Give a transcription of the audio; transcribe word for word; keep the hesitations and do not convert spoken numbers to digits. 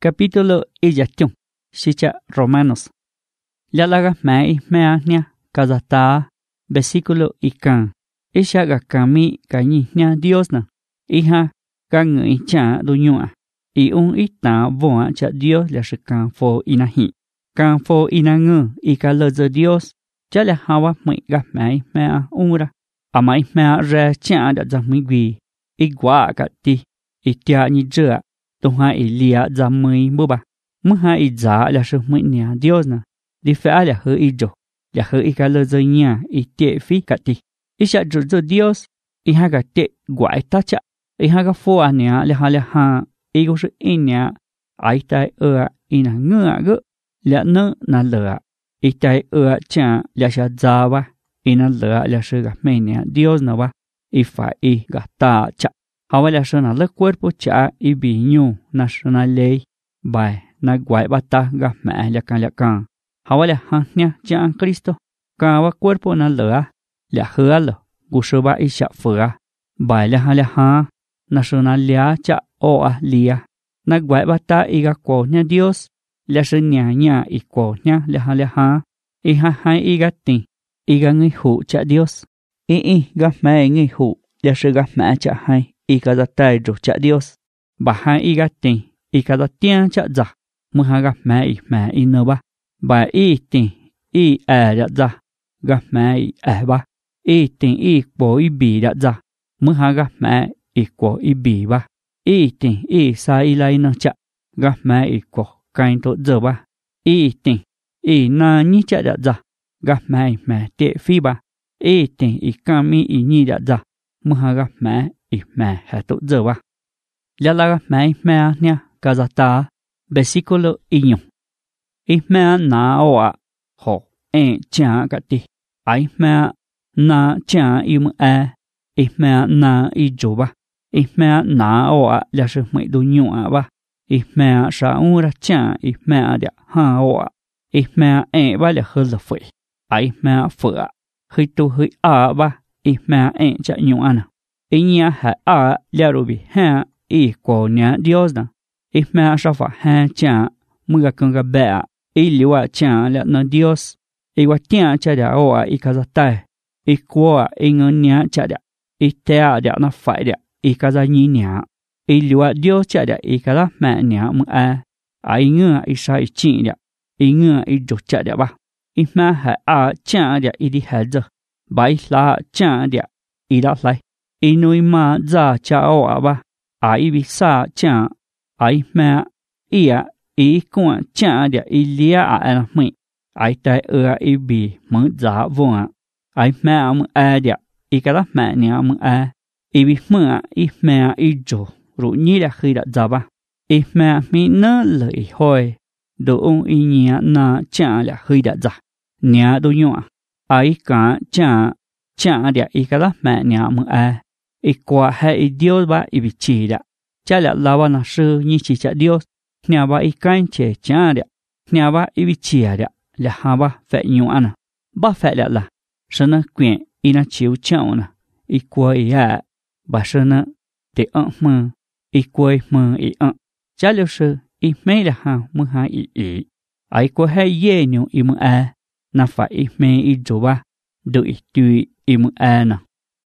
Capítulo iyachun, Shicha Romanos. Yalaga mai meania kazata, versículo ikan. Ishaga kami kanyinya Dios na. Iha kang icha dunyua. I un ita voa cha Dios la shikan fo inahi. Kan fo inangu ikalozo Dios. Chala hawa mwiga mai mea umra. Amai mea re cha da zamigwi. Igwa kati. Itia nijua. Tuha ilia zamui buba. Muha iza la shuminia Dios na. Di fa la hu ijo. La hu ikalozo nya itie fi kati. Isha juzo Dios. Iha kati gwa itacha. Iha ka fo ania leha leha. Igo shi inia. Aitai ua ina ngua gu. Lea nu na lea. Itai ua cha lea sha zawa. Ina lea lea shi ga menia Dios na wa. Ifa i ga ta cha. Hawa lea shi na le cuerpo cha i bi nyu na shi na lei. Bai na guai bata ga mea lea kan lea kan. Hawa lea ha nia cha an Cristo. Ka wa cuerpo na lea. Lea hua lo. Gu shi ba isha fua. Bai lea ha lea ha. Na shi na lea cha oa lia. Na guai bata i ga ko nia Dios. Lea shi nia nia i ko nia lea ha lea ha. I ha hai i ga ti. I ga nghi hu cha Dios. I i ga mea nghi hu. Lea shi ga mea cha hai. I ka da tai ru cha Dios. Ba hai i ga ti. I ka da tian cha za. Mu ha ga mea i mea i nơ ba. Ba i ti. I e da za. Ga mea i e ba. I ti i po i bi da za. Mu ha ga mea i ko i bi ba. I ti i sa i lai nơ cha. Ga mea i ko kain to giờ ba. I ti i na ni cha da za. Ga mea i mea te fi ba. I ti i kami i ni da za. Mu ha ga mea i mea ha to giờ ba. Ya la ga mea i mea nia kazata. Versículo iño. I mea na oa. Ho e cha ka ti. Ai mea na cha i mu e. I mea na i jo ba. I mea na oa la shi mei du nyua ba. I mea sha ura cha i mea dia ha oa. I mea e ba le hu le fui. Ai mea fua. Hui tu hui a ba. I mea e cha nyua na. I nia ha a le rubi ha i ko nia Dios na. I mea sha fa ha cha mga kunga bea. I liwa cha le na Dios. I wa tia cha dia oa i kazatai. I kuoa i ngonia cha dia. I tea dia na fai dia. I kaza nyi nia. I liwa Dios cha dia i kaza mea nia mu a. Ai ngua i sa i chi dia. I ngua i jo cha dia ba. I mea ha a cha dia i di ha zi. Bai la cha dia i da lai. I nui ma za cha oa ba. Ai bi sa cha. Ai mea ia i kua cha dia i lia a ana mui. Ai tai ua i bi mu za vua. Ai mea mu a dia. I kaza mea nia mu a. I bi mua i mea i jo. Ru nyi da khi da za ba. I mea mi nơ le i hoi. Do un i nia na cha la khi da za. Nia do nhua. Ai ka cha. Cha dia i kaza mea nia mu a. I kwa hai i Dios ba i bi chi da. Cha la la ba na shi nyi chi cha Dios. Nia ba i kain che cha dia. Nia ba i bi chi dia. La ha ba fe nhua na. Ba fe la la. Shi na quyện i na chiu chao na. I kwa i a. Ba shi na te ợn mơ. I kwa i mơ i ợn. Cha liu shi i mei la ha mu ha i i. Ai kwa hai ye nyu i mu a. Na fa i mei i jo ba. Do i tui i mu a na.